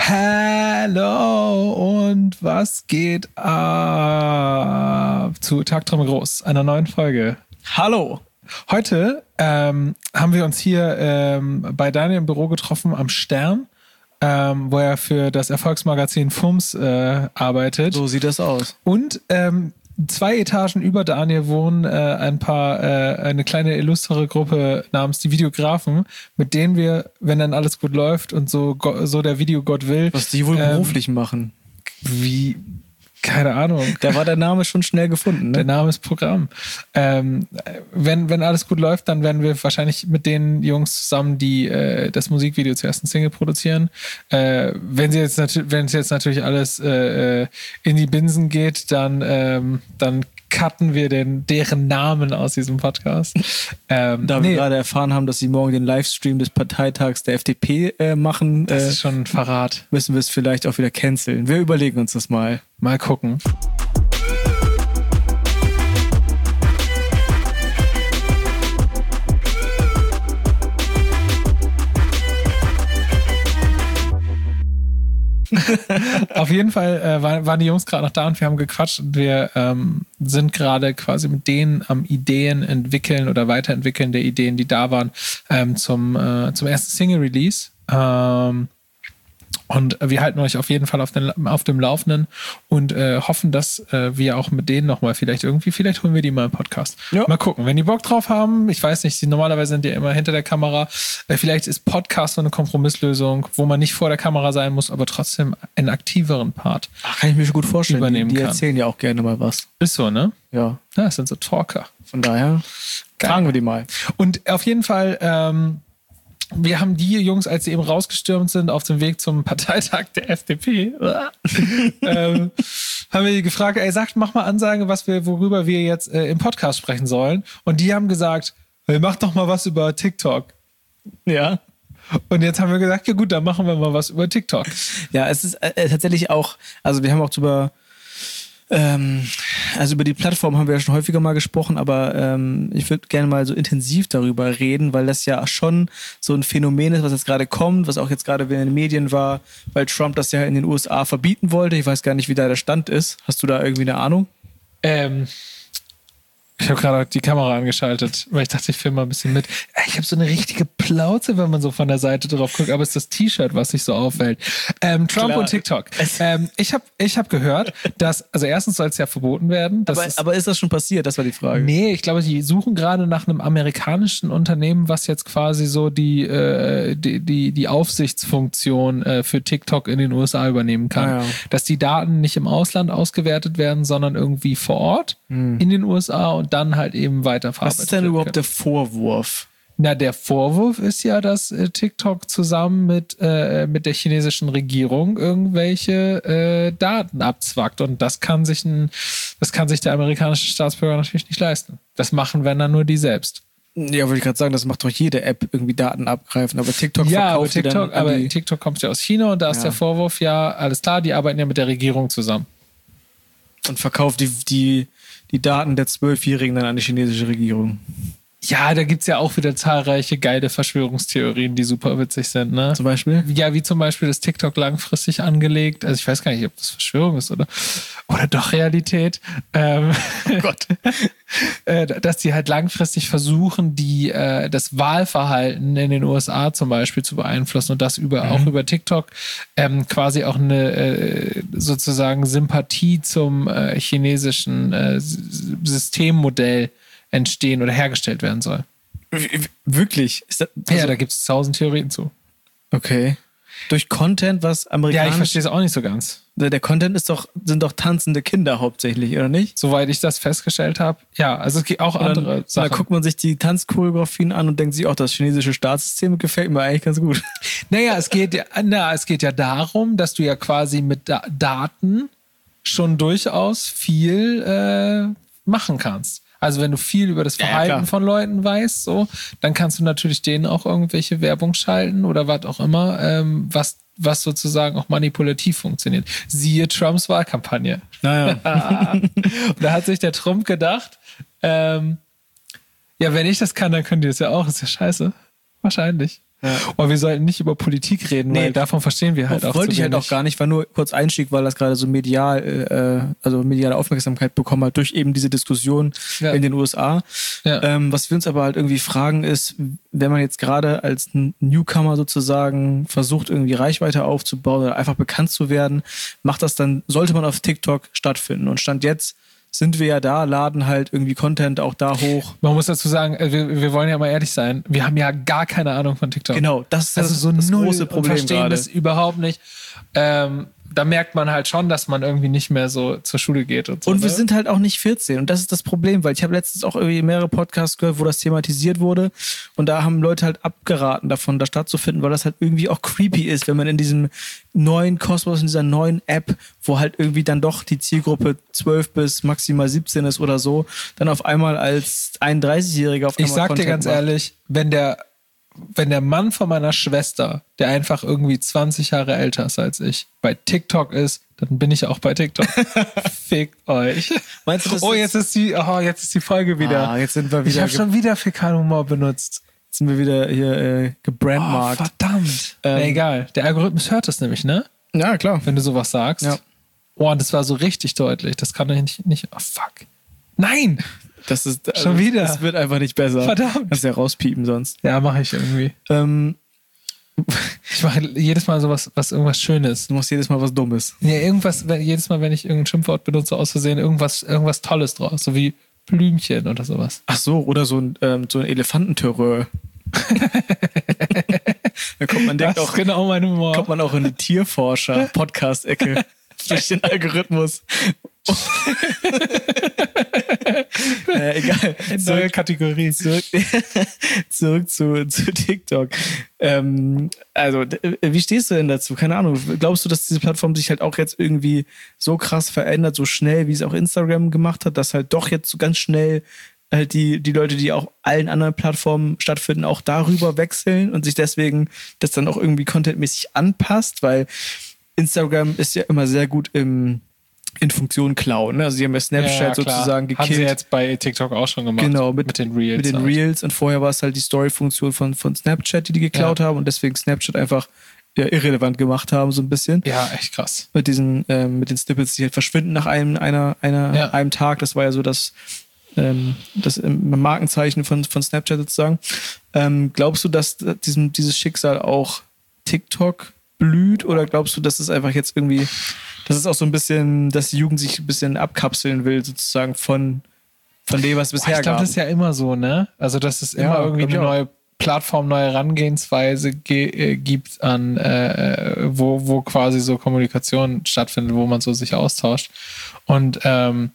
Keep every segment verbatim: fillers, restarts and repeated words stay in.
Hallo und was geht ab zu Tagtraum Groß, einer neuen Folge. Hallo. Heute ähm, haben wir uns hier ähm, bei Daniel im Büro getroffen am Stern, ähm, wo er für das Erfolgsmagazin Fums äh, arbeitet. So sieht das aus. Und ähm, zwei Etagen über Daniel wohnen äh, ein paar, äh, eine kleine illustre Gruppe namens die Videografen, mit denen wir, wenn dann alles gut läuft und so, so der Videogott will. Was die wohl ähm, beruflich machen. Wie, keine Ahnung. Da war der Name schon schnell gefunden, ne? Der Name ist Programm. Ähm, wenn, wenn alles gut läuft, dann werden wir wahrscheinlich mit den Jungs zusammen, die äh, das Musikvideo zur ersten Single produzieren. Äh, wenn sie jetzt natu- wenn es jetzt natürlich alles äh, in die Binsen geht, dann, ähm, dann cutten wir den, deren Namen aus diesem Podcast. Ähm, da nee, wir gerade erfahren haben, dass sie morgen den Livestream des Parteitags der F D P äh, machen, das äh, ist schon ein Verrat. müssen wir es vielleicht auch wieder canceln. Wir überlegen uns das mal. Mal gucken. Auf jeden Fall äh, waren, waren die Jungs gerade noch da und wir haben gequatscht und wir ähm, sind gerade quasi mit denen am Ideen entwickeln oder weiterentwickeln der Ideen, die da waren, ähm, zum, äh, zum ersten Single-Release. Ähm, und wir halten euch auf jeden Fall auf, den, auf dem Laufenden und äh, hoffen, dass äh, wir auch mit denen nochmal vielleicht irgendwie, vielleicht holen wir die mal im Podcast. Ja. Mal gucken, wenn die Bock drauf haben. Ich weiß nicht, sie normalerweise sind ja immer hinter der Kamera. Äh, vielleicht ist Podcast so eine Kompromisslösung, wo man nicht vor der Kamera sein muss, aber trotzdem einen aktiveren Part Ach, kann ich mir schon gut vorstellen. übernehmen die die kann. erzählen ja auch gerne mal was. Ist so, ne? Ja. Ja, das sind so Talker. Von daher Geil. fragen wir die mal. Und auf jeden Fall, ähm, wir haben die Jungs, als sie eben rausgestürmt sind, auf dem Weg zum Parteitag der F D P, ähm, haben wir die gefragt, ey, sagt, mach mal Ansage, was wir, worüber wir jetzt äh, im Podcast sprechen sollen. Und die haben gesagt, hey, mach doch mal was über TikTok. Ja. Und jetzt haben wir gesagt, ja gut, dann machen wir mal was über TikTok. Ja, es ist äh, tatsächlich auch, also wir haben auch drüber, ähm, also über die Plattform haben wir ja schon häufiger mal gesprochen, aber ähm, ich würde gerne mal so intensiv darüber reden, weil das ja schon so ein Phänomen ist, was jetzt gerade kommt, was auch jetzt gerade in den Medien war, weil Trump das ja in den U S A verbieten wollte. Ich weiß gar nicht, wie da der Stand ist. Hast du da irgendwie eine Ahnung? Ähm, ich habe gerade die Kamera angeschaltet, weil ich dachte, ich filme mal ein bisschen mit. Ich habe so eine richtige Plauze, wenn man so von der Seite drauf guckt, aber es ist das T-Shirt, was sich so auffällt. Ähm, Trump Klar. und TikTok. Ähm, ich habe ich hab gehört, dass, also erstens soll es ja verboten werden. Das Aber ist, aber ist das schon passiert? Das war die Frage. nee, ich glaube, die suchen gerade nach einem amerikanischen Unternehmen, was jetzt quasi so die, äh, die, die, die Aufsichtsfunktion äh, für TikTok in den U S A übernehmen kann. Ah, ja. Dass die Daten nicht im Ausland ausgewertet werden, sondern irgendwie vor Ort in den U S A und dann halt eben weiterverarbeitet. Was ist denn werden überhaupt können. der Vorwurf? Na, der Vorwurf ist ja, dass äh, TikTok zusammen mit, äh, mit der chinesischen Regierung irgendwelche äh, Daten abzwackt. Und das kann sich ein, das kann sich der amerikanische Staatsbürger natürlich nicht leisten. Das machen, wenn dann nur die selbst. Ja, wollte ich gerade sagen, das macht doch jede App irgendwie Daten abgreifen, aber TikTok Ja, aber verkauft die TikTok, dann an aber die... TikTok kommt ja aus China und da ist Ja. der Vorwurf ja, alles klar, die arbeiten ja mit der Regierung zusammen. und verkauft die, die, die Daten der Zwölfjährigen dann an die chinesische Regierung. Ja, da gibt's ja auch wieder zahlreiche geile Verschwörungstheorien, die super witzig sind, ne? Zum Beispiel? Ja, wie zum Beispiel das TikTok langfristig angelegt. Also ich weiß gar nicht, ob das Verschwörung ist oder, oder doch Realität. Ähm, Oh Gott. äh, dass die halt langfristig versuchen, die, äh, das Wahlverhalten in den U S A zum Beispiel zu beeinflussen und das über, Mhm. auch über TikTok ähm, quasi auch eine äh, sozusagen Sympathie zum äh, chinesischen äh, S- Systemmodell entstehen oder hergestellt werden soll. W- w- Wirklich? Ist das, Ja, da gibt es tausend Theorien zu. okay. Durch Content, was Ja, amerikanisch... ich verstehe es auch nicht so ganz. Der der Content ist doch, sind doch tanzende Kinder hauptsächlich, oder nicht? Soweit ich das festgestellt habe. Ja, also es gibt auch Und dann, andere und dann Sachen. guckt man sich die Tanzchoreografien an und denkt sich, auch das chinesische Staatssystem gefällt mir eigentlich ganz gut. Naja, es geht ja, na, es geht ja darum, dass du ja quasi mit da- Daten schon durchaus viel äh, machen kannst. Also wenn du viel über das Ja, ja, Verhalten klar. von Leuten weißt, so, dann kannst du natürlich denen auch irgendwelche Werbung schalten oder was auch immer, ähm, was, was sozusagen auch manipulativ funktioniert. Siehe Trumps Wahlkampagne. Naja. Und da hat sich der Trump gedacht, ähm, ja, wenn ich das kann, dann können die das ja auch. Ist ja scheiße. Wahrscheinlich. Ja. Und wir sollten nicht über Politik reden, nee, weil davon verstehen wir halt auch Wollte ich halt auch gar nicht, war nur kurz Einstieg, weil das gerade so medial, äh, also mediale Aufmerksamkeit bekommen hat durch eben diese Diskussion ja. in den U S A. Ja. Ähm, was wir uns aber halt irgendwie fragen ist, wenn man jetzt gerade als Newcomer sozusagen versucht, irgendwie Reichweite aufzubauen oder einfach bekannt zu werden, macht das dann, sollte man auf TikTok stattfinden. Und Stand jetzt sind wir ja da, laden halt irgendwie Content auch da hoch. Man muss dazu sagen, wir, wir wollen ja mal ehrlich sein, wir haben ja gar keine Ahnung von TikTok. Genau, das ist also das, so das null große Problem. Wir verstehen gerade. das überhaupt nicht. Ähm, da merkt man halt schon, dass man irgendwie nicht mehr so zur Schule geht und so. Und wir ne? sind halt auch nicht vierzehn und das ist das Problem, weil ich habe letztens auch irgendwie mehrere Podcasts gehört, wo das thematisiert wurde und da haben Leute halt abgeraten davon, da stattzufinden, weil das halt irgendwie auch creepy ist, wenn man in diesem neuen Kosmos, in dieser neuen App, wo halt irgendwie dann doch die Zielgruppe zwölf bis maximal siebzehn ist oder so, dann auf einmal als einunddreißigjähriger auf einmal Ich sag Content dir ganz macht. ehrlich, wenn der wenn der Mann von meiner Schwester, der einfach irgendwie zwanzig Jahre älter ist als ich, bei TikTok ist, dann bin ich auch bei TikTok. Fickt euch. Meinst du, das oh, jetzt ist die, oh, jetzt ist die Folge wieder. Ah, jetzt sind wir wieder. Ich habe schon wieder Fäkalhumor benutzt. Jetzt sind wir wieder hier äh, gebrandmarkt. Oh, verdammt. Ähm, Na, egal. Der Algorithmus hört das nämlich, ne? Ja, klar. Wenn du sowas sagst. Ja. Oh, und das war so richtig deutlich. Das kann doch nicht, nicht. Oh, fuck. Nein! Das ist also, schon wieder. Das wird einfach nicht besser. Verdammt. Kannst ja rauspiepen sonst. Ja, mache ich irgendwie. Ähm, ich mache jedes Mal sowas, was irgendwas Schönes. Du machst jedes Mal was Dummes. Ja, irgendwas, wenn, jedes Mal, wenn ich irgendein Schimpfwort benutze, aus Versehen, irgendwas, irgendwas Tolles draus. So wie Blümchen oder sowas. Ach so, oder so ein, ähm, so ein Elefantenterreur. Da kommt man denkt das auch, ist genau mein Humor. Kommt man auch in die Tierforscher-Podcast-Ecke durch den Algorithmus. naja, egal. Neue Kategorie. Zurück, zurück zu, zu TikTok. Ähm, also, wie stehst du denn dazu? Keine Ahnung. Glaubst du, dass diese Plattform sich halt auch jetzt irgendwie so krass verändert, so schnell, wie es auch Instagram gemacht hat, dass halt doch jetzt so ganz schnell halt die, die Leute, die auch allen anderen Plattformen stattfinden, auch darüber wechseln und sich deswegen das dann auch irgendwie contentmäßig anpasst, weil Instagram ist ja immer sehr gut im in Funktion klauen. Ne? Also sie haben ja Snapchat ja, ja, sozusagen gekillt. Haben sie jetzt bei TikTok auch schon gemacht. Genau, mit, mit den Reels. Mit den halt. Reels und vorher war es halt die Story-Funktion von, von Snapchat, die die geklaut ja. haben und deswegen Snapchat einfach ja, irrelevant gemacht haben, so ein bisschen. Ja, echt krass. Mit diesen, ähm, mit den Snippets, die halt verschwinden nach einem, einer, einer, ja. einem Tag. Das war ja so das, ähm, das Markenzeichen von, von Snapchat sozusagen. Ähm, glaubst du, dass diesem, dieses Schicksal auch TikTok blüht oder glaubst du, dass es einfach jetzt irgendwie, dass es auch so ein bisschen, dass die Jugend sich ein bisschen abkapseln will sozusagen von, von dem, was es bisher Boah, ich glaub, gab? Das ist ja immer so, ne? Also, dass es immer ja, irgendwie eine neue Plattform, neue Herangehensweise ge- äh, gibt an, äh, wo, wo quasi so Kommunikation stattfindet, wo man so sich austauscht. Und ähm,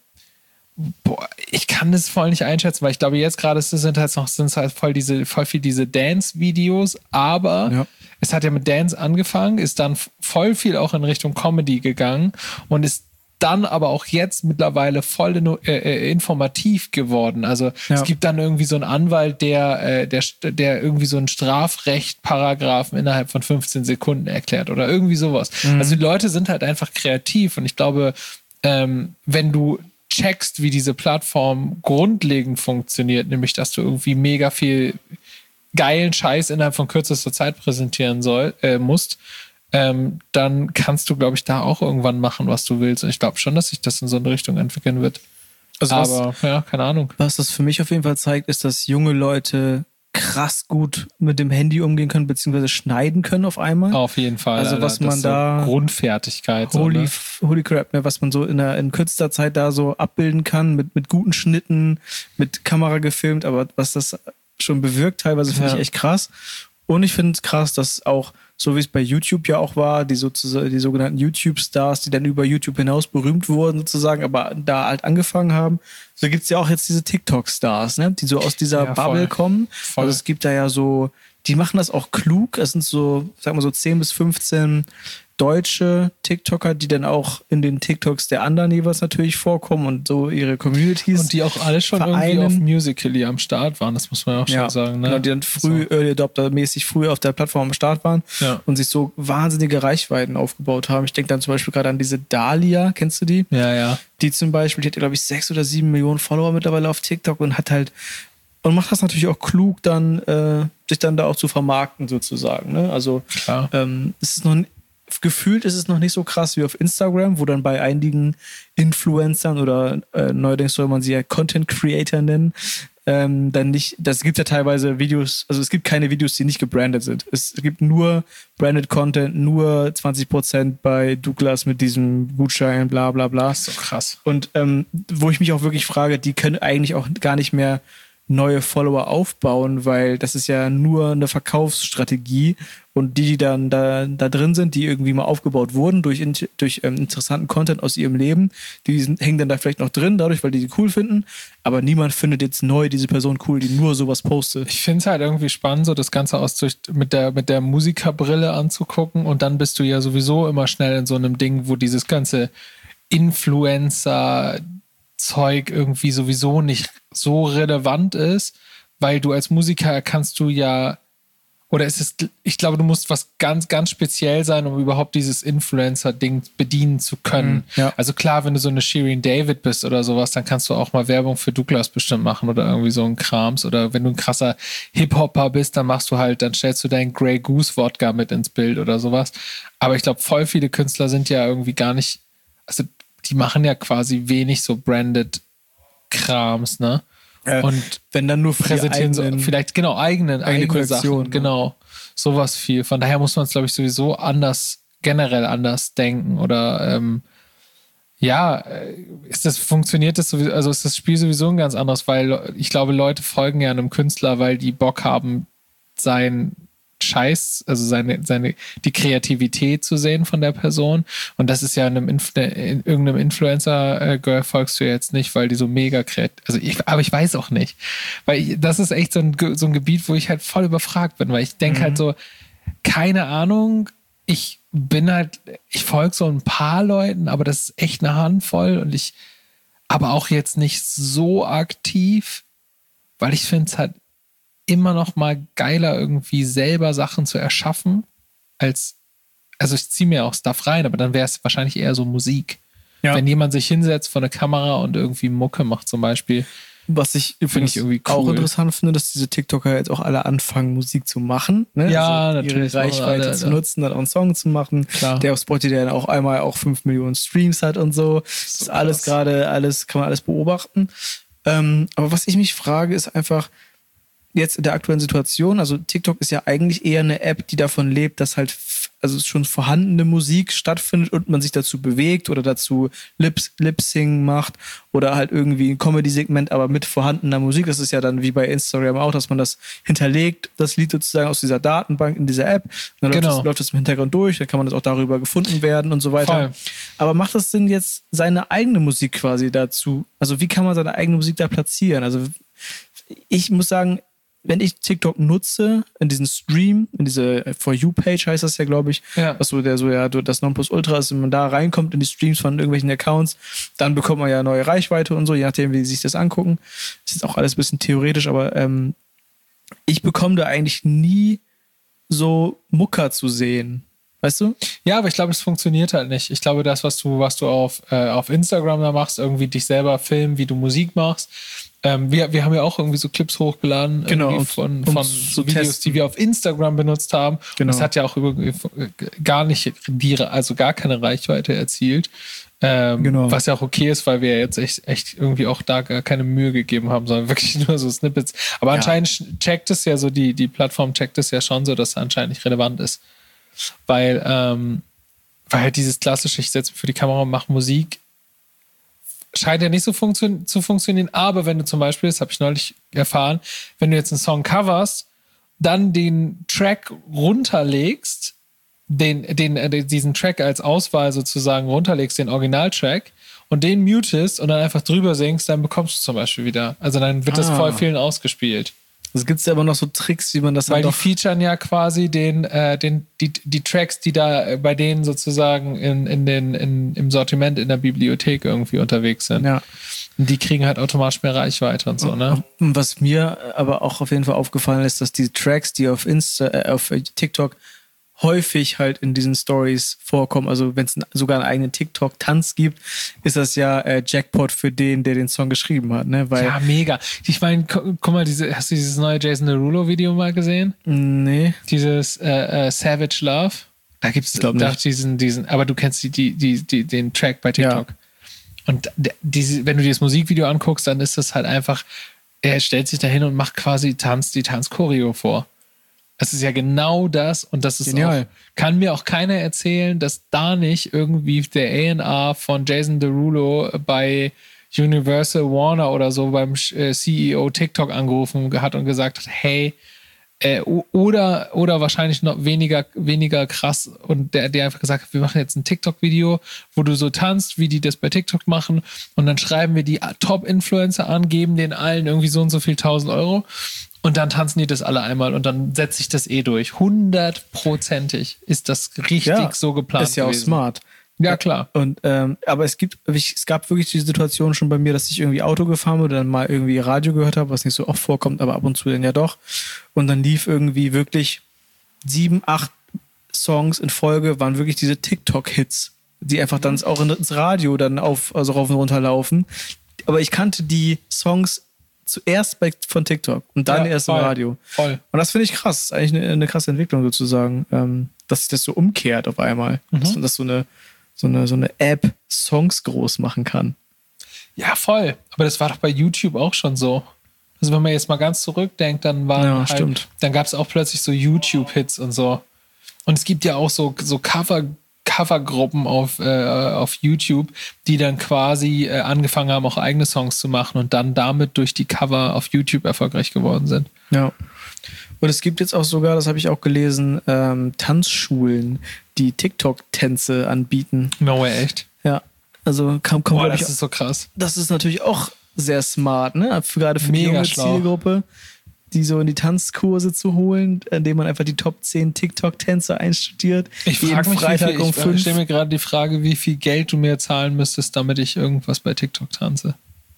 boah, ich kann das voll nicht einschätzen, weil ich glaube, jetzt gerade sind halt noch sind halt voll diese, voll viel diese Dance-Videos, aber ja. es hat ja mit Dance angefangen, ist dann voll viel auch in Richtung Comedy gegangen und ist dann aber auch jetzt mittlerweile voll in, äh, informativ geworden. Also ja. es gibt dann irgendwie so einen Anwalt, der, äh, der, der irgendwie so einen Strafrecht-Paragraphen innerhalb von fünfzehn Sekunden erklärt oder irgendwie sowas. Mhm. Also die Leute sind halt einfach kreativ und ich glaube, ähm, wenn du checkst, wie diese Plattform grundlegend funktioniert, nämlich dass du irgendwie mega viel geilen Scheiß innerhalb von kürzester Zeit präsentieren soll, äh, musst, ähm, dann kannst du, glaube ich, da auch irgendwann machen, was du willst. Und ich glaube schon, dass sich das in so eine Richtung entwickeln wird. Also Aber, was, ja, keine Ahnung. Was das für mich auf jeden Fall zeigt, ist, dass junge Leute krass gut mit dem Handy umgehen können, beziehungsweise schneiden können auf einmal. Auf jeden Fall. Also was Alter, man da... So Grundfertigkeit. Holy, so, ne? holy crap, ne? Was man so in, der, in kürzester Zeit da so abbilden kann, mit, mit guten Schnitten, mit Kamera gefilmt, aber was das schon bewirkt, teilweise finde ja. ich echt krass. Und ich finde es krass, dass auch, so wie es bei YouTube ja auch war, die, sozusagen, die sogenannten YouTube-Stars, die dann über YouTube hinaus berühmt wurden sozusagen, aber da halt angefangen haben, so gibt es ja auch jetzt diese TikTok-Stars, ne? Die so aus dieser ja, Bubble kommen. Voll. Also es gibt da ja so, die machen das auch klug. Es sind so, sag mal so zehn bis fünfzehn deutsche TikToker, die dann auch in den TikToks der anderen jeweils natürlich vorkommen und so ihre Communities. Und die auch alle schon vereinen. Irgendwie auf Musical.ly am Start waren, das muss man auch schon ja, sagen. Ne? Genau, die dann früh, so. Early Adopter-mäßig früh auf der Plattform am Start waren ja. und sich so wahnsinnige Reichweiten aufgebaut haben. Ich denke dann zum Beispiel gerade an diese Dahlia, kennst du die? Ja, ja. Die zum Beispiel, die hat, glaube ich, sechs oder sieben Millionen Follower mittlerweile auf TikTok und hat halt und macht das natürlich auch klug, dann äh, sich dann da auch zu vermarkten sozusagen. Ne? Also Klar. Ähm, es ist noch gefühlt ist es noch nicht so krass wie auf Instagram, wo dann bei einigen Influencern oder äh, neuerdings soll man sie ja Content Creator nennen, ähm, dann nicht, das gibt ja teilweise Videos, also es gibt keine Videos, die nicht gebrandet sind. Es gibt nur branded Content, nur zwanzig Prozent bei Douglas mit diesem Gutschein, bla bla bla. Das ist so krass. Und ähm, wo ich mich auch wirklich frage, die können eigentlich auch gar nicht mehr neue Follower aufbauen, weil das ist ja nur eine Verkaufsstrategie und die, die dann da, da drin sind, die irgendwie mal aufgebaut wurden durch, durch ähm, interessanten Content aus ihrem Leben, die sind, hängen dann da vielleicht noch drin, dadurch, weil die die cool finden, aber niemand findet jetzt neu diese Person cool, die nur sowas postet. Ich finde es halt irgendwie spannend, so das Ganze aus durch, mit der, mit der Musikerbrille anzugucken und dann bist du ja sowieso immer schnell in so einem Ding, wo dieses ganze Influencer Zeug irgendwie sowieso nicht so relevant ist, weil du als Musiker kannst du ja, oder es ist, ich glaube, du musst was ganz, ganz speziell sein, um überhaupt dieses Influencer-Ding bedienen zu können. Mhm, ja. Also klar, wenn du so eine Shirin David bist oder sowas, dann kannst du auch mal Werbung für Douglas bestimmt machen oder irgendwie so ein Krams. Oder wenn du ein krasser Hip-Hopper bist, dann machst du halt, dann stellst du deinen Grey Goose Wodka mit ins Bild oder sowas. Aber ich glaube, voll viele Künstler sind ja irgendwie gar nicht, also die machen ja quasi wenig so branded Krams, ne? Äh, und wenn dann nur präsentieren so vielleicht genau eigenen eigene eigene Sachen, ne? genau, sowas viel. Von daher muss man es, glaube ich, sowieso anders, generell anders denken oder ähm, ja, ist das, funktioniert das sowieso, also ist das Spiel sowieso ein ganz anderes, weil ich glaube, Leute folgen ja einem Künstler, weil die Bock haben, sein Scheiß, also seine, seine, die Kreativität zu sehen von der Person. Und das ist ja in, einem Inf- in irgendeinem Influencer-Girl folgst du jetzt nicht, weil die so mega kreativ, also ich, aber ich weiß auch nicht. Weil ich, das ist echt so ein, so ein Gebiet, wo ich halt voll überfragt bin, weil ich denke mhm. halt so, keine Ahnung, ich bin halt, ich folge so ein paar Leuten, aber das ist echt eine Handvoll und ich, aber auch jetzt nicht so aktiv, weil ich finde es halt immer noch mal geiler, irgendwie selber Sachen zu erschaffen, als, also ich ziehe mir auch Stuff rein, aber dann wäre es wahrscheinlich eher so Musik. Ja. Wenn jemand sich hinsetzt vor eine Kamera und irgendwie Mucke macht zum Beispiel. Was ich übrigens ich irgendwie cool. auch interessant finde, dass diese TikToker jetzt auch alle anfangen, Musik zu machen. Ne? Ja, also natürlich. Ihre Reichweite alle, zu nutzen, dann auch einen Song zu machen. Klar. Der auf Spotify dann auch einmal auch fünf Millionen Streams hat und so. Das ist alles gerade, alles, kann man alles beobachten. Ähm, aber was ich mich frage, ist einfach, jetzt in der aktuellen Situation, also TikTok ist ja eigentlich eher eine App, die davon lebt, dass halt f- also schon vorhandene Musik stattfindet und man sich dazu bewegt oder dazu Lips, Lip-Sing macht oder halt irgendwie ein Comedy-Segment, aber mit vorhandener Musik. Das ist ja dann wie bei Instagram auch, dass man das hinterlegt, das Lied sozusagen aus dieser Datenbank in dieser App. Und dann genau. läuft, das, läuft das im Hintergrund durch, dann kann man das auch darüber gefunden werden und so weiter. Voll. Aber macht das Sinn, jetzt seine eigene Musik quasi dazu? Also wie kann man seine eigene Musik da platzieren? Also ich muss sagen, wenn ich TikTok nutze, in diesen Stream, in diese For You-Page heißt das ja, glaube ich, ja. was so der so ja das Nonplusultra ist, wenn man da reinkommt in die Streams von irgendwelchen Accounts, dann bekommt man ja neue Reichweite und so, je nachdem, wie sie sich das angucken. Das ist auch alles ein bisschen theoretisch, aber ähm, ich bekomme da eigentlich nie so Mucker zu sehen. Weißt du? Ja, aber ich glaube, das funktioniert halt nicht. Ich glaube, das, was du, was du auf, äh, auf Instagram da machst, irgendwie dich selber filmen, wie du Musik machst. Ähm, wir, wir haben ja auch irgendwie so Clips hochgeladen genau, von, von so Videos, testen. Die wir auf Instagram benutzt haben. Genau. Und das hat ja auch irgendwie gar nicht, die, also gar keine Reichweite erzielt. Ähm, genau. Was ja auch okay ist, weil wir jetzt echt, echt irgendwie auch da gar keine Mühe gegeben haben, sondern wirklich nur so Snippets. Aber ja. anscheinend checkt es ja so, die, die Plattform checkt es ja schon so, dass es anscheinend nicht relevant ist. Weil, ähm, weil halt dieses klassische, ich setze mich für die Kamera und mache Musik, scheint ja nicht so funktio- zu funktionieren. Aber wenn du zum Beispiel, das habe ich neulich erfahren, wenn du jetzt einen Song coverst, dann den Track runterlegst, den, den, äh, diesen Track als Auswahl sozusagen runterlegst, den Originaltrack, und den mutest und dann einfach drüber singst, dann bekommst du zum Beispiel wieder. Also dann wird ah. das voll vielen ausgespielt. Es gibt ja aber noch so Tricks, wie man das Weil dann die featuren ja quasi den, äh, den, die, die Tracks, die da bei denen sozusagen in, in den, in, im Sortiment in der Bibliothek irgendwie unterwegs sind. Ja. Und die kriegen halt automatisch mehr Reichweite und so, ne? Was mir aber auch auf jeden Fall aufgefallen ist, dass die Tracks, die auf Insta, äh, auf TikTok häufig halt in diesen Stories vorkommen. Also wenn es sogar einen eigenen TikTok-Tanz gibt, ist das ja äh, Jackpot für den, der den Song geschrieben hat. Ne? Weil, ja, mega. Ich meine, gu guck mal, diese, hast du dieses neue Jason Derulo-Video mal gesehen? Nee. Dieses äh, äh, Savage Love? Da gibt es diesen, diesen, aber du kennst die, die, die, die, den Track bei TikTok. Ja. Und diese, wenn du dir das Musikvideo anguckst, dann ist das halt einfach, er stellt sich da hin und macht quasi Tanz, die Tanzchoreo vor. Das ist ja genau das und das ist Genial. Auch, kann mir auch keiner erzählen, dass da nicht irgendwie der A and R von Jason Derulo bei Universal Warner oder so beim C E O TikTok angerufen hat und gesagt hat, hey, Äh, oder, oder wahrscheinlich noch weniger, weniger krass und der, der einfach gesagt hat, wir machen jetzt ein TikTok-Video, wo du so tanzt, wie die das bei TikTok machen und dann schreiben wir die Top-Influencer an, geben denen allen irgendwie so und so viel tausend Euro und dann tanzen die das alle einmal und dann setzt sich das eh durch. Hundertprozentig ist das richtig ja, so geplant ist ja gewesen. Auch smart. Ja, klar. Und, ähm, aber es gibt, es gab wirklich die Situation schon bei mir, dass ich irgendwie Auto gefahren bin oder dann mal irgendwie Radio gehört habe, was nicht so oft vorkommt, aber ab und zu dann ja doch. Und dann lief irgendwie wirklich sieben, acht Songs in Folge, waren wirklich diese TikTok-Hits, die einfach dann auch ins Radio dann auf, also rauf und runter laufen. Aber ich kannte die Songs zuerst bei, von TikTok und dann ja, erst voll, im Radio. Voll. Und das finde ich krass. Das ist eigentlich eine, eine krasse Entwicklung sozusagen, ähm, dass sich das so umkehrt auf einmal. Mhm. Dass, dass so eine so eine, so eine App Songs groß machen kann. Ja, voll. Aber das war doch bei YouTube auch schon so. Also wenn man jetzt mal ganz zurückdenkt, dann waren ja, halt, stimmt. dann gab es auch plötzlich so YouTube-Hits und so. Und es gibt ja auch so, so Cover, Covergruppen auf, äh, auf YouTube, die dann quasi äh, angefangen haben, auch eigene Songs zu machen und dann damit durch die Cover auf YouTube erfolgreich geworden sind. Ja. Und es gibt jetzt auch sogar, das habe ich auch gelesen, ähm, Tanzschulen, die TikTok-Tänze anbieten. No way, echt? Ja. Also kann, kann Boah, das ich, ist so krass. Das ist natürlich auch sehr smart, ne? Gerade für Mega die junge schlau. Zielgruppe, die so in die Tanzkurse zu holen, indem man einfach die Top zehn TikTok-Tänze einstudiert. Ich frage mich, Freitag wie viel, um ich fünf. stelle mir gerade die Frage, wie viel Geld du mir zahlen müsstest, damit ich irgendwas bei TikTok tanze.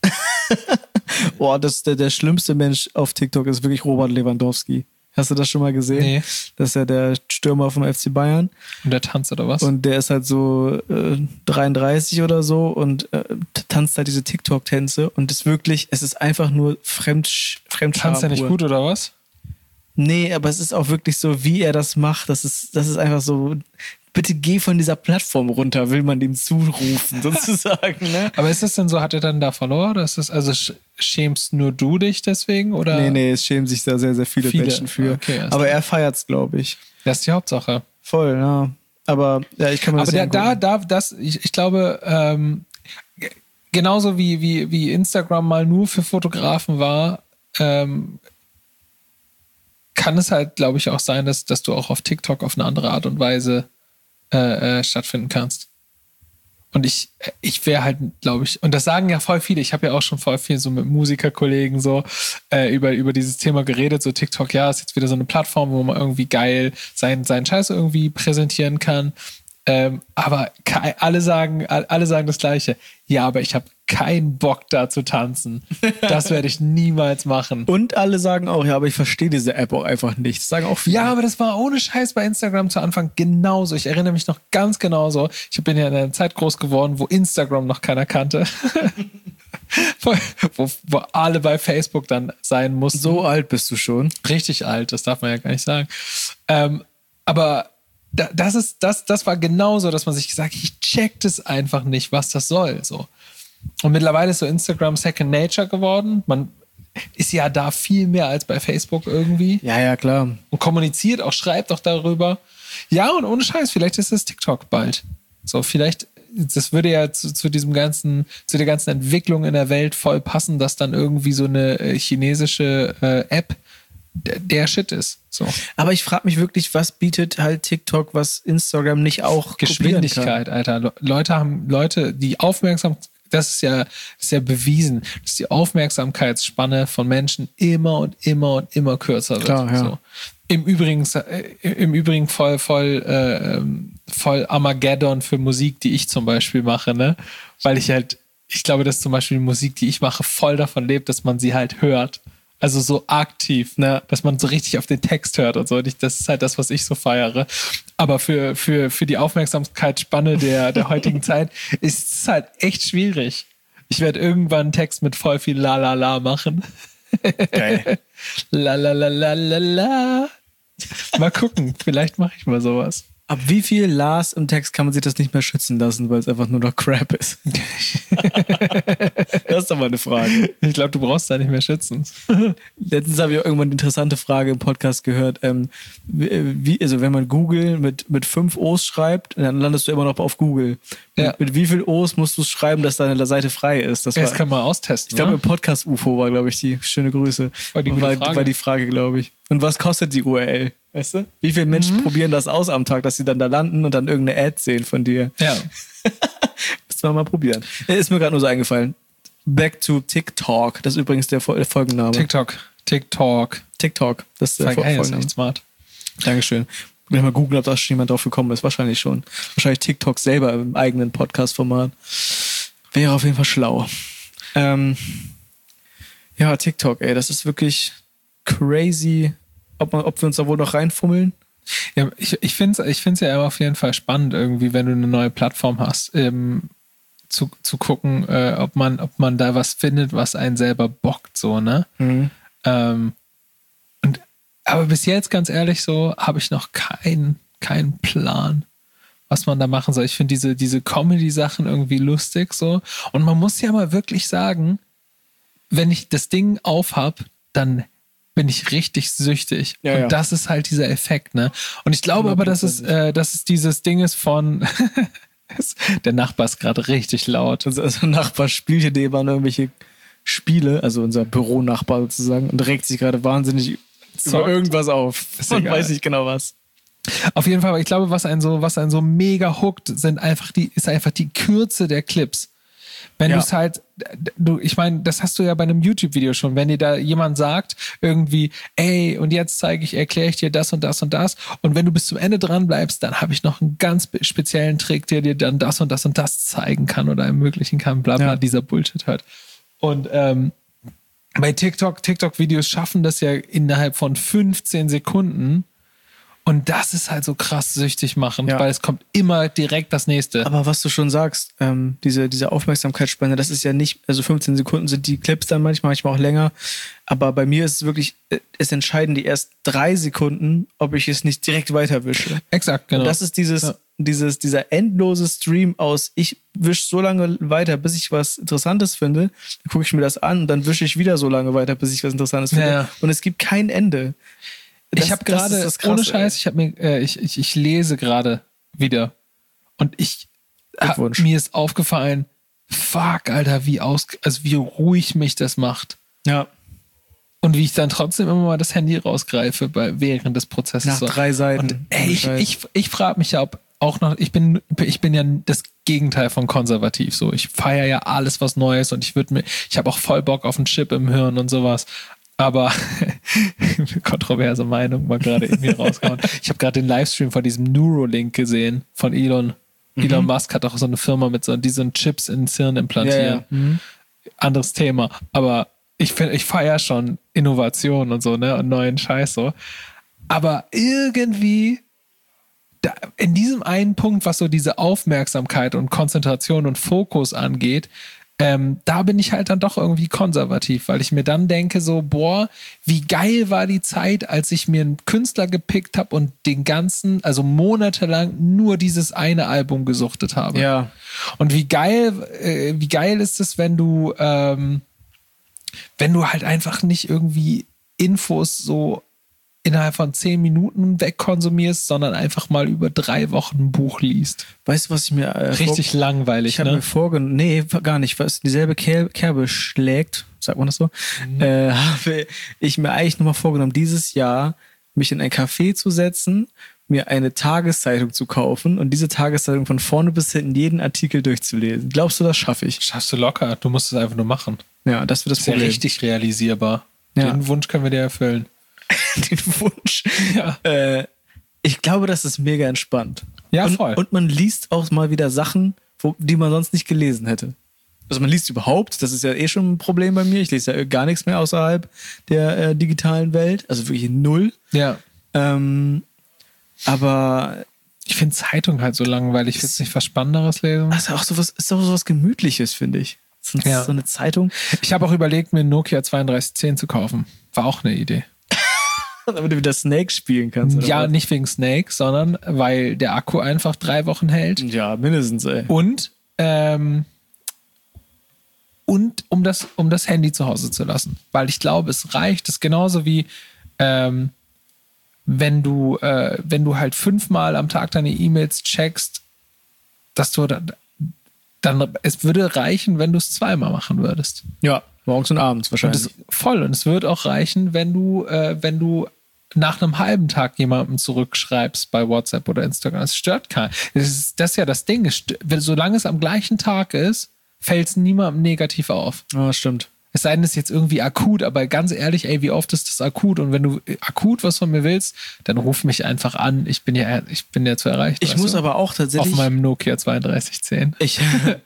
Boah, das, der, der schlimmste Mensch auf TikTok ist wirklich Robert Lewandowski. Hast du das schon mal gesehen? Nee. Das ist ja der Stürmer vom F C Bayern. Und der tanzt oder was? Und der ist halt so äh, dreiunddreißig oder so und äh, tanzt halt diese TikTok-Tänze und ist wirklich, es ist einfach nur Fremd, Fremdscham. Tanzt er nicht gut oder was? Nee, aber es ist auch wirklich so, wie er das macht. Das ist, das ist einfach so, bitte geh von dieser Plattform runter, will man dem zurufen, sozusagen. Ne? Aber ist das denn so, hat er dann da verloren? Oder ist das, also schämst nur du dich deswegen? Oder? Nee, nee, es schämen sich da sehr, sehr viele, viele. Menschen für. Okay, aber er feiert's, glaube ich. Das ist die Hauptsache. Voll, ja. Aber ja, ich kann mir das Aber ja da, da, das, ich, ich glaube, ähm, genauso wie, wie, wie Instagram mal nur für Fotografen war, ähm, kann es halt, glaube ich, auch sein, dass, dass du auch auf TikTok auf eine andere Art und Weise äh, äh, stattfinden kannst. Und ich, ich wäre halt, glaube ich, und das sagen ja voll viele, ich habe ja auch schon voll viel so mit Musikerkollegen so äh, über, über dieses Thema geredet, so TikTok, ja, ist jetzt wieder so eine Plattform, wo man irgendwie geil seinen, seinen Scheiß irgendwie präsentieren kann. Ähm, aber ke- alle sagen, alle sagen das Gleiche. Ja, aber ich habe keinen Bock da zu tanzen. Das werde ich niemals machen. Und alle sagen auch, ja, aber ich verstehe diese App auch einfach nicht. Das sagen auch viele. Ja, aber das war ohne Scheiß bei Instagram zu Anfang genauso. Ich erinnere mich noch ganz genauso. Ich bin ja in einer Zeit groß geworden, wo Instagram noch keiner kannte. wo, wo alle bei Facebook dann sein mussten. So alt bist du schon. Richtig alt, das darf man ja gar nicht sagen. Ähm, aber das ist, das, das war genauso, dass man sich gesagt hat, ich check das einfach nicht, was das soll. So. Und mittlerweile ist so Instagram Second Nature geworden. Man ist ja da viel mehr als bei Facebook irgendwie. Ja, ja, klar. Und kommuniziert auch, schreibt auch darüber. Ja, und ohne Scheiß, vielleicht ist es TikTok bald. So, vielleicht, das würde ja zu, zu diesem ganzen, zu der ganzen Entwicklung in der Welt voll passen, dass dann irgendwie so eine chinesische äh, App der Shit ist. So. Aber ich frage mich wirklich, was bietet halt TikTok, was Instagram nicht auch Geschwindigkeit, Alter. Le- Leute haben, Leute, die aufmerksam, das ist ja, das ist ja bewiesen, dass die Aufmerksamkeitsspanne von Menschen immer und immer und immer kürzer wird. Klar, ja. So. Im Übrigen, äh, im Übrigen voll, voll, äh, voll Armageddon für Musik, die ich zum Beispiel mache, ne? Weil ich halt, ich glaube, dass zum Beispiel die Musik, die ich mache, voll davon lebt, dass man sie halt hört. Also so aktiv, ne, dass man so richtig auf den Text hört und so. Und ich, das ist halt das, was ich so feiere. Aber für, für, für die Aufmerksamkeitsspanne der, der heutigen Zeit ist es halt echt schwierig. Ich werde irgendwann einen Text mit voll viel La La La machen. Geil. La La La La La La. Mal gucken, vielleicht mache ich mal sowas. Ab wie viel Lars im Text kann man sich das nicht mehr schützen lassen, weil es einfach nur noch Crap ist? Das ist doch mal eine Frage. Ich glaube, du brauchst da nicht mehr schützen. Letztens habe ich auch irgendwann eine interessante Frage im Podcast gehört. Ähm, wie, also wenn man Google mit, mit fünf O's schreibt, dann landest du immer noch auf Google. Ja. Mit, mit wie viel O's musst du schreiben, dass deine Seite frei ist? Das, Das war, kann man austesten. ich glaube, ne? im Podcast-U F O war, glaube ich, die schöne Grüße. War die gute war, Frage. war die Frage, glaube ich. Und was kostet die U R L? Weißt du? Wie viele Menschen mhm. probieren das aus am Tag, dass sie dann da landen und dann irgendeine Ad sehen von dir? Ja. Müssen wir mal probieren. Ist mir gerade nur so eingefallen. Back to TikTok. Das ist übrigens der, der Folgenname. TikTok. TikTok. TikTok. Das ist der Geil, Folgenname. ist echt smart. Dankeschön. Wenn ich mal googeln, ob da schon jemand drauf gekommen ist. Wahrscheinlich schon. Wahrscheinlich TikTok selber im eigenen Podcast-Format. Wäre auf jeden Fall schlau. Ähm, ja, TikTok, ey. Das ist wirklich crazy. Ob, man, ob wir uns da wohl noch reinfummeln? Ja, ich, ich finde es ich find's ja auf jeden Fall spannend, irgendwie, wenn du eine neue Plattform hast, ähm, zu, zu gucken, äh, ob man, ob man da was findet, was einen selber bockt, so, ne? Mhm. Ähm, und, aber bis jetzt, ganz ehrlich, so, habe ich noch keinen keinen Plan, was man da machen soll. Ich finde diese, diese Comedy-Sachen irgendwie lustig, so. Und man muss ja mal wirklich sagen, wenn ich das Ding aufhab, dann bin ich richtig süchtig. Ja, und ja. das ist halt dieser Effekt, ne? Und ich glaube aber, dass es, äh, dass es dieses Ding ist von der Nachbar ist gerade richtig laut. Also, also Nachbar spielt hier nebenan irgendwelche Spiele, also unser Büronachbar sozusagen, und regt sich gerade wahnsinnig So. über irgendwas auf. Ist Und egal. weiß nicht genau was. Auf jeden Fall, aber ich glaube, was einen so, was einen so mega hookt, sind einfach die, ist einfach die Kürze der Clips. Wenn Ja. du es halt, du, ich meine, das hast du ja bei einem YouTube-Video schon, wenn dir da jemand sagt, irgendwie, ey, und jetzt zeige ich, erkläre ich dir das und das und das, und wenn du bis zum Ende dran bleibst, dann habe ich noch einen ganz speziellen Trick, der dir dann das und das und das zeigen kann oder ermöglichen kann, bla bla, Ja. dieser Bullshit halt. Und ähm, bei TikTok, TikTok-Videos schaffen das ja innerhalb von fünfzehn Sekunden. Und das ist halt so krass süchtig machend, Ja. weil es kommt immer direkt das nächste. Aber was du schon sagst, ähm, diese, diese Aufmerksamkeitsspanne, das ist ja nicht, also fünfzehn Sekunden sind die Clips dann manchmal, manchmal auch länger. Aber bei mir ist es wirklich, äh, es entscheiden die erst drei Sekunden, ob ich es nicht direkt weiterwische. Exakt, genau. Und das ist dieses, Ja. dieses, dieser endlose Stream aus, ich wische so lange weiter, bis ich was Interessantes finde, dann gucke ich mir das an und dann wische ich wieder so lange weiter, bis ich was Interessantes finde. Ja, ja. Und es gibt kein Ende. Das- ich habe das gerade, ist das Krasse, ohne ey. Scheiß, ich habe mir, äh, ich, ich, ich lese gerade wieder. Und ich, ha, Glückwunsch. mir ist aufgefallen, fuck, Alter, wie aus, also wie ruhig mich das macht. Ja, Und wie ich dann trotzdem immer mal das Handy rausgreife bei, während des Prozesses. nach so. drei Seiten. Und ey, Ohne ich, Scheiß. ich, ich frage mich ja, ob auch noch, ich bin, ich bin ja das Gegenteil von konservativ. So, ich feiere ja alles, was Neues, und ich würde mir, ich habe auch voll Bock auf einen Chip im Hirn und sowas. Aber kontroverse Meinung mal gerade in mir rausgehauen. Ich habe gerade den Livestream von diesem Neuralink gesehen von Elon. Elon Mhm. Musk hat auch so eine Firma mit so diesen Chips ins Hirn implantieren. Ja, ja. Mhm. Anderes Thema. Aber ich finde, ich feiere schon Innovation und so, ne? Und neuen Scheiß so. Aber irgendwie da, in diesem einen Punkt, was so diese Aufmerksamkeit und Konzentration und Fokus angeht, ähm, da bin ich halt dann doch irgendwie konservativ, weil ich mir dann denke so, boah, wie geil war die Zeit, als ich mir einen Künstler gepickt habe und den ganzen, also monatelang nur dieses eine Album gesuchtet habe. Ja. Und wie geil, äh, wie geil ist es, wenn du, ähm, wenn du halt einfach nicht irgendwie Infos so innerhalb von zehn Minuten wegkonsumierst, sondern einfach mal über drei Wochen ein Buch liest. Weißt du, was ich mir äh, Richtig vor- langweilig, Ich habe ne? mir vorgenommen, nee, gar nicht, was dieselbe Ker Kerbe schlägt, sagt man das so, Mhm. äh, habe ich mir eigentlich nochmal vorgenommen, dieses Jahr mich in ein Café zu setzen, mir eine Tageszeitung zu kaufen und diese Tageszeitung von vorne bis hinten jeden Artikel durchzulesen. Glaubst du, das schaffe ich? Schaffst du locker. Du musst es einfach nur machen. Ja, das wird das Das ist ja Problem. richtig realisierbar. Ja. Den Wunsch können wir dir erfüllen. Den Wunsch. Ja. Äh, ich glaube, das ist mega entspannt. Ja, und, voll. Und man liest auch mal wieder Sachen, wo, die man sonst nicht gelesen hätte. Also man liest überhaupt, das ist ja eh schon ein Problem bei mir. Ich lese ja gar nichts mehr außerhalb der äh, digitalen Welt. Also wirklich null. Ja. Ähm, aber Ich finde Zeitung halt so langweilig. Ich will nicht was Spannenderes lesen. Das ist auch sowas, ist auch sowas Gemütliches, finde ich. So, Ja. so eine Zeitung. Ich habe auch überlegt, mir einen Nokia zweiunddreißig zehn zu kaufen. War auch eine Idee. Damit du wieder Snake spielen kannst. Oder Ja, was? nicht wegen Snake, sondern weil der Akku einfach drei Wochen hält. Ja, mindestens, ey. Und, ähm, und um das, um das Handy zu Hause zu lassen. Weil ich glaube, es reicht. Das ist genauso wie, ähm, wenn du, äh, wenn du halt fünfmal am Tag deine E-Mails checkst, dass du dann, dann, es würde reichen, wenn du es zweimal machen würdest. Ja, morgens und abends Und wahrscheinlich. es, voll. Und es wird auch reichen, wenn du, äh, wenn du nach einem halben Tag jemandem zurückschreibst bei WhatsApp oder Instagram. Es stört keinen. Das ist, das ist ja das Ding. Es stö- wenn- solange es am gleichen Tag ist, fällt es niemandem negativ auf. Ja, stimmt. Es sei denn, es ist jetzt irgendwie akut, aber ganz ehrlich, ey, wie oft ist das akut? Und wenn du akut was von mir willst, dann ruf mich einfach an. Ich bin ja, ich bin ja zu erreichen. Ich weißt muss du? aber auch tatsächlich. Auf meinem Nokia zweiunddreißig zehn. Ich,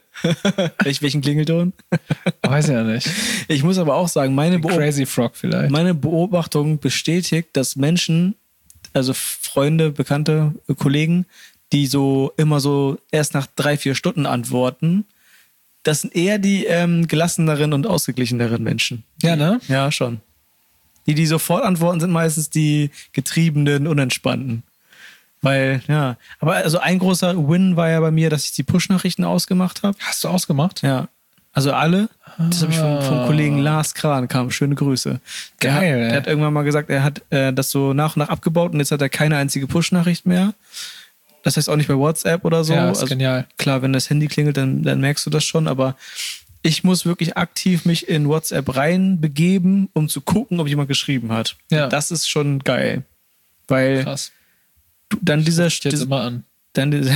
ich welchen Klingelton? Weiß ja nicht. Ich muss aber auch sagen, meine, Beob Crazy Frog vielleicht. meine Beobachtung bestätigt, dass Menschen, also Freunde, Bekannte, Kollegen, die so immer so erst nach drei, vier Stunden antworten, das sind eher die ähm, gelasseneren und ausgeglicheneren Menschen. Ja, ne? Ja, schon. Die, die sofort antworten, sind meistens die getriebenen, unentspannten. Weil, ja. Aber also ein großer Win war ja bei mir, dass ich die Push-Nachrichten ausgemacht habe. Hast du ausgemacht? Ja. Also alle. Das habe ich vom, vom Kollegen Lars Kran, kam. Schöne Grüße. Der Geil, hat, ey. der hat irgendwann mal gesagt, er hat äh, das so nach und nach abgebaut und jetzt hat er keine einzige Push-Nachricht mehr. Das heißt auch nicht bei WhatsApp oder so. Ja, ist also, genial. klar, wenn das Handy klingelt, dann, dann merkst du das schon, aber ich muss wirklich aktiv mich in WhatsApp reinbegeben, um zu gucken, ob jemand geschrieben hat. Ja. Das ist schon geil. Weil Krass. du dann dieser, Ich jetzt dieser immer an. dann diese,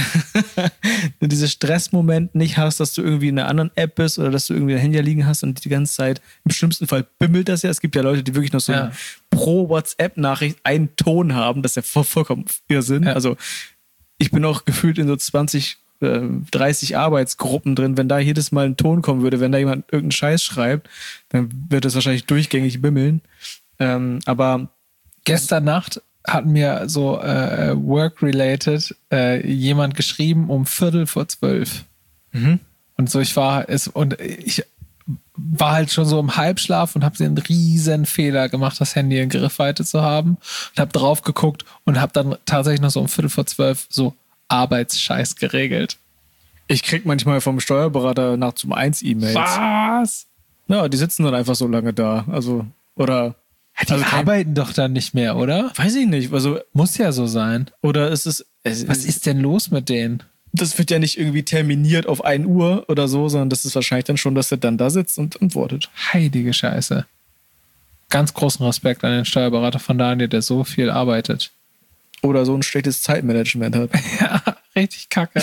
dieser Stressmoment nicht hast, dass du irgendwie in einer anderen App bist oder dass du irgendwie ein Handy liegen hast und die ganze Zeit, im schlimmsten Fall bimmelt das ja. Es gibt ja Leute, die wirklich noch so Ja. pro WhatsApp-Nachricht einen Ton haben, das ist ja voll, vollkommen Irrsinn. Ja. Also ich bin auch gefühlt in so zwanzig, äh, dreißig Arbeitsgruppen drin. Wenn da jedes Mal ein Ton kommen würde, wenn da jemand irgendeinen Scheiß schreibt, dann wird das wahrscheinlich durchgängig bimmeln. Ähm, aber Gestern Nacht hat mir so äh, work-related äh, jemand geschrieben um Viertel vor zwölf. Mhm. Und so, ich war es und ich war halt schon so im Halbschlaf und habe den riesen Fehler gemacht, das Handy in Griffweite zu haben und habe drauf geguckt und habe dann tatsächlich noch so um Viertel vor zwölf so Arbeitsscheiß geregelt. ich krieg manchmal vom Steuerberater nach zum eins E-Mails. Was? Ja, die sitzen dann einfach so lange da. Also, oder. Die also kein- arbeiten doch dann nicht mehr, oder? Weiß ich nicht. Also, Muss ja so sein. oder ist es. es Was ist denn los mit denen? das wird ja nicht irgendwie terminiert auf ein Uhr oder so, sondern das ist wahrscheinlich dann schon, dass er dann da sitzt und antwortet. Heilige Scheiße. Ganz großen Respekt an den Steuerberater von Daniel, der so viel arbeitet. Oder so ein schlechtes Zeitmanagement hat. Ja, richtig kacke.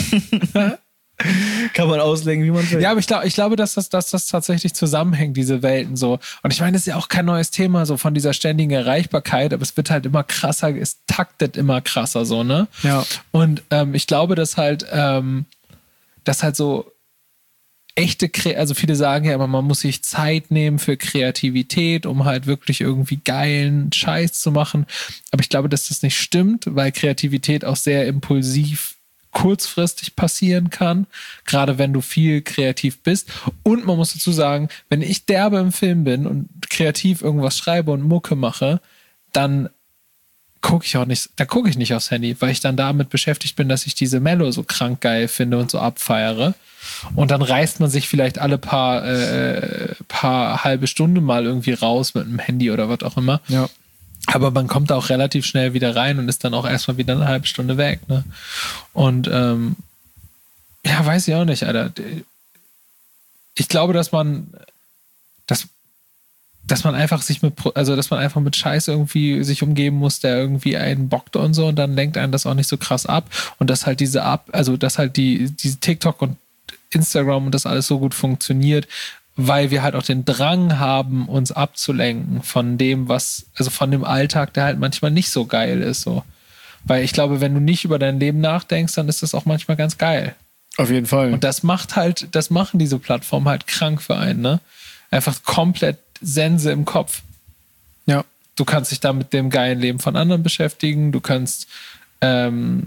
Kann man auslegen, wie man will. Ja, aber ich, glaub, ich glaube, dass das, dass das tatsächlich zusammenhängt, diese Welten so. Und ich meine, das ist ja auch kein neues Thema, so von dieser ständigen Erreichbarkeit, aber es wird halt immer krasser, es taktet immer krasser, so, ne? Ja. Und ähm, ich glaube, dass halt, ähm, dass halt so echte, Kre also viele sagen ja immer, man muss sich Zeit nehmen für Kreativität, um halt wirklich irgendwie geilen Scheiß zu machen. Aber ich glaube, dass das nicht stimmt, weil Kreativität auch sehr impulsiv kurzfristig passieren kann, gerade wenn du viel kreativ bist. Und man muss dazu sagen, wenn ich derbe im Film bin und kreativ irgendwas schreibe und Mucke mache, dann gucke ich auch nicht, da gucke ich nicht aufs Handy, weil ich dann damit beschäftigt bin, dass ich diese Mello so krank geil finde und so abfeiere. Und dann reißt man sich vielleicht alle paar, äh, paar halbe Stunde mal irgendwie raus mit einem Handy oder was auch immer. Ja. Aber man kommt da auch relativ schnell wieder rein und ist dann auch erstmal wieder eine halbe Stunde weg. Ne? Und ähm, ja, weiß ich auch nicht, Alter. Ich glaube, dass man, dass, dass man einfach sich mit, also dass man einfach mit Scheiß irgendwie sich umgeben muss, der irgendwie einen bockt und so, und dann lenkt einen das auch nicht so krass ab. Und dass halt diese ab, also dass halt die, diese TikTok und Instagram und das alles so gut funktioniert, weil wir halt auch den Drang haben, uns abzulenken von dem, was, also von dem Alltag, der halt manchmal nicht so geil ist, so. Weil ich glaube, wenn du nicht über dein Leben nachdenkst, dann ist das auch manchmal ganz geil. Auf jeden Fall. Und das macht halt, das machen diese Plattformen halt krank für einen, ne? Einfach komplett Sense im Kopf. ja. Du kannst dich da mit dem geilen Leben von anderen beschäftigen, du kannst ähm,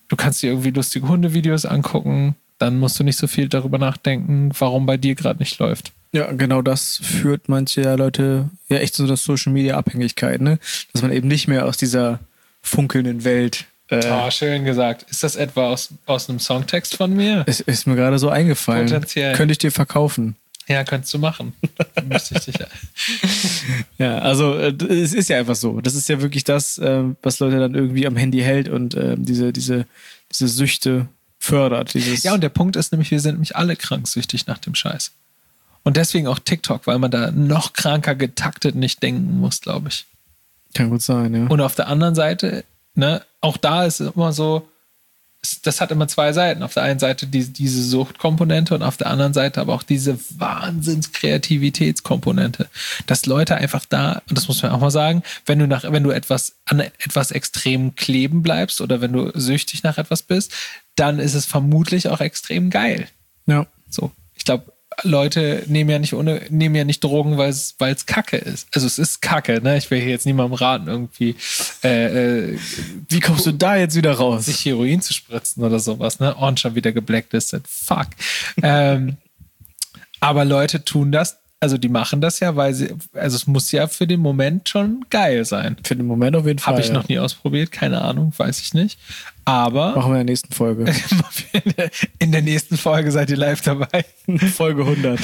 du kannst dir irgendwie lustige Hundevideos angucken, dann musst du nicht so viel darüber nachdenken, warum bei dir gerade nicht läuft. Ja, genau das führt manche Leute ja echt zu einer Social-Media-Abhängigkeit, ne? Dass man eben nicht mehr aus dieser funkelnden Welt... Äh, oh, schön gesagt. Ist das etwa aus, aus einem Songtext von mir? Es ist mir gerade so eingefallen. Potenziell. Könnte ich dir verkaufen. Ja, könntest du machen. Müsste ich dich ja. Ja, also äh, es ist ja einfach so. Das ist ja wirklich das, äh, was Leute dann irgendwie am Handy hält und äh, diese, diese, diese Süchte fördert. Dieses Ja, und der Punkt ist nämlich, wir sind nämlich alle kranksüchtig nach dem Scheiß. Und deswegen auch TikTok, weil man da noch kranker getaktet nicht denken muss, glaube ich. Kann gut sein, ja. Und auf der anderen Seite, ne, auch da ist es immer so, das hat immer zwei Seiten. Auf der einen Seite die, diese Suchtkomponente und auf der anderen Seite aber auch diese Wahnsinns-Kreativitätskomponente. Dass Leute einfach da, und das muss man auch mal sagen, wenn du nach, wenn du etwas an etwas extrem kleben bleibst oder wenn du süchtig nach etwas bist, dann ist es vermutlich auch extrem geil. Ja. So, ich glaube, Leute nehmen ja nicht ohne, nehmen ja nicht Drogen, weil es, weil es Kacke ist. Also es ist Kacke, ne? Ich will hier jetzt niemandem raten, irgendwie äh, äh, wie kommst du da jetzt wieder raus? Sich Heroin zu spritzen oder sowas, ne? Und schon wieder geblacklistet. Fuck. ähm, aber Leute tun das, also die machen das ja, weil sie, also es muss ja für den Moment schon geil sein. Für den Moment auf jeden Fall. Habe ich ja. noch nie ausprobiert, keine Ahnung, weiß ich nicht. Aber machen wir in der nächsten Folge. In der nächsten Folge seid ihr live dabei. Folge hundert.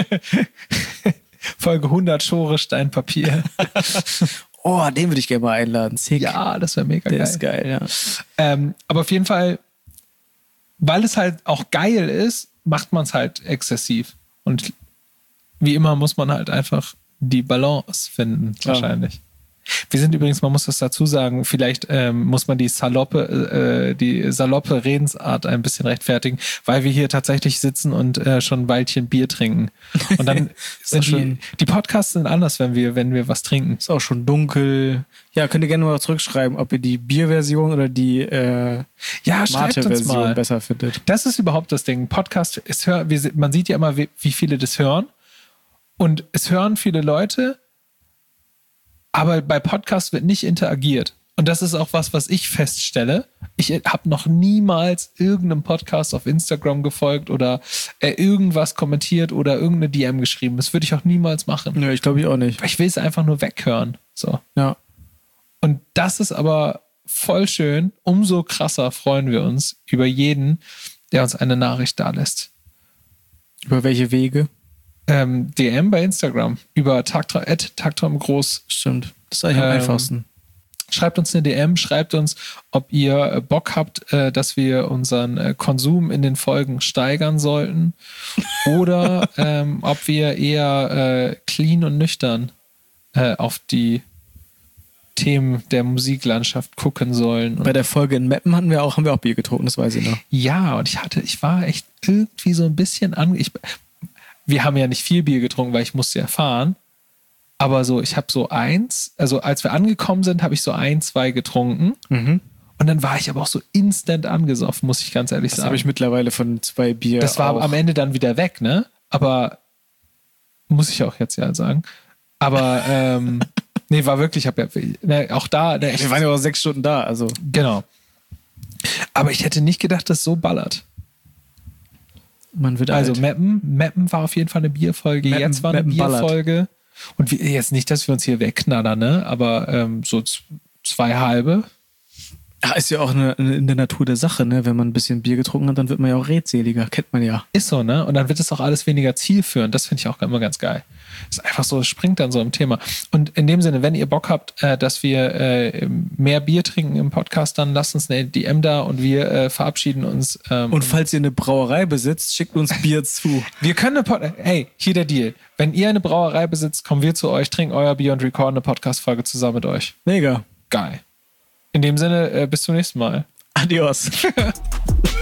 Folge hundert, Schore, Stein, Papier. Oh, den würde ich gerne mal einladen. Sick. Ja, das wäre mega Der geil. ist geil, ja. Ähm, aber auf jeden Fall, weil es halt auch geil ist, macht man es halt exzessiv. Und wie immer muss man halt einfach die Balance finden, Klar. wahrscheinlich. Wir sind übrigens, man muss das dazu sagen, vielleicht ähm, muss man die saloppe, äh, die saloppe Redensart ein bisschen rechtfertigen, weil wir hier tatsächlich sitzen und äh, schon ein Weilchen Bier trinken. Und dann sind die, die Podcasts sind anders, wenn wir, wenn wir was trinken. Ist auch schon dunkel. Ja, könnt ihr gerne mal zurückschreiben, ob ihr die Bierversion oder die äh, ja, schreibt uns mal. besser findet. Das ist überhaupt das Ding. Podcast ist hör, wir, man sieht ja immer, wie, wie viele das hören. Und es hören viele Leute, aber bei Podcasts wird nicht interagiert. Und das ist auch was, was ich feststelle. Ich habe noch niemals irgendeinem Podcast auf Instagram gefolgt oder äh, irgendwas kommentiert oder irgendeine D M geschrieben. Das würde ich auch niemals machen. Ja, ich glaube ich auch nicht. Weil ich will es einfach nur weghören. So. Ja. Und das ist aber voll schön. Umso krasser freuen wir uns über jeden, der uns eine Nachricht da lässt. Über welche Wege? Ähm, D M bei Instagram. Über Tagtraum, at Tagtraum groß. Stimmt. Das ist eigentlich am Ähm, einfachsten. Schreibt uns eine D M, schreibt uns, ob ihr Bock habt, äh, dass wir unseren äh, Konsum in den Folgen steigern sollten oder ähm, ob wir eher äh, clean und nüchtern äh, auf die Themen der Musiklandschaft gucken sollen. Und bei der Folge in Meppen hatten wir auch, haben wir auch Bier getrunken, das weiß ich noch. ja, und ich hatte, ich war echt irgendwie so ein bisschen an. Ich, wir haben ja nicht viel Bier getrunken, weil ich musste ja fahren. Aber so, ich habe so eins, also als wir angekommen sind, habe ich so ein, zwei getrunken. Mhm. Und dann war ich aber auch so instant angesoffen, muss ich ganz ehrlich Das sagen. habe ich mittlerweile von zwei Bier. Das war auch. am Ende dann wieder weg, ne? Aber muss ich auch jetzt ja sagen. Aber ähm, nee, war wirklich, ich habe ja ne, auch da. Ne, Wir waren ja auch sechs Stunden da, also. Genau. Aber ich hätte nicht gedacht, dass es so ballert. Man wird Also alt. Meppen, Meppen war auf jeden Fall eine Bierfolge. Meppen- jetzt war eine Meppen ballert. Bierfolge. Und wir, jetzt nicht, dass wir uns hier wegknallern, ne? Aber ähm, so z- zwei halbe. Ja, ist ja auch eine, in der Natur der Sache, ne? Wenn man ein bisschen Bier getrunken hat, dann wird man ja auch redseliger, kennt man ja. Ist so, ne? Und dann wird es auch alles weniger zielführend. Das finde ich auch immer ganz geil. Ist einfach so, es springt dann so im Thema. Und in dem Sinne, wenn ihr Bock habt, äh, dass wir äh, mehr Bier trinken im Podcast, dann lasst uns eine D M da und wir äh, verabschieden uns. Ähm, Und falls ihr eine Brauerei besitzt, schickt uns Bier zu. wir können eine Pod hey, hier der Deal. Wenn ihr eine Brauerei besitzt, kommen wir zu euch, trinken euer Bier und recorden eine Podcast-Folge zusammen mit euch. Mega. Geil. In dem Sinne, äh, bis zum nächsten Mal. Adios.